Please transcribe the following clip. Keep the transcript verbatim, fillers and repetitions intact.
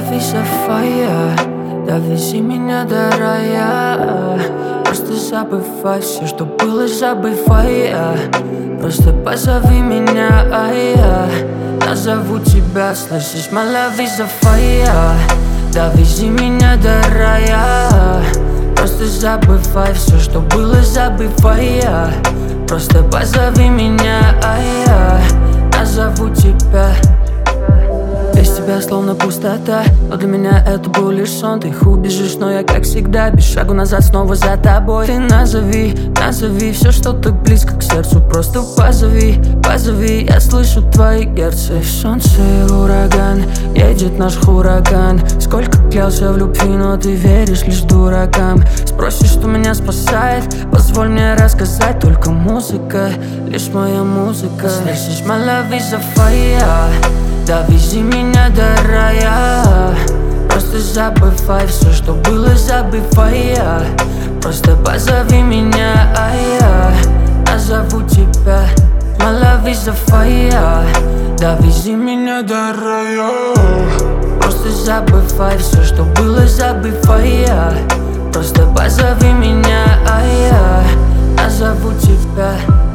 love is a fire. Довези меня до рая. Просто забывай все, что было, забывай. Просто позови меня, а я назову тебя, слышишь? My love is a fire. Довези меня до рая. Просто забывай все, что было, забывай. Просто позови меня, а я назову тебя. Без тебя словно пустота, но для меня это был лишь сон. Ты убежишь, но я, как всегда, без шагу назад, снова за тобой. Ты назови, назови все, что так близко к сердцу. Просто позови, позови, я слышу твои герцы. Солнце и ураган, едет наш хураган. Сколько клялся в любви, но ты веришь лишь дуракам. Спросишь, что меня спасает, позволь мне рассказать. Только музыка, лишь моя музыка. Слышишь, my love is a fire. Довези меня до рая. Просто забывай все, что было, забывай. Просто позови меня, а я назову тебя. My love is a fire. Довези меня до рая. Просто забывай все, что было, забывай. Просто позови меня, а я назову тебя.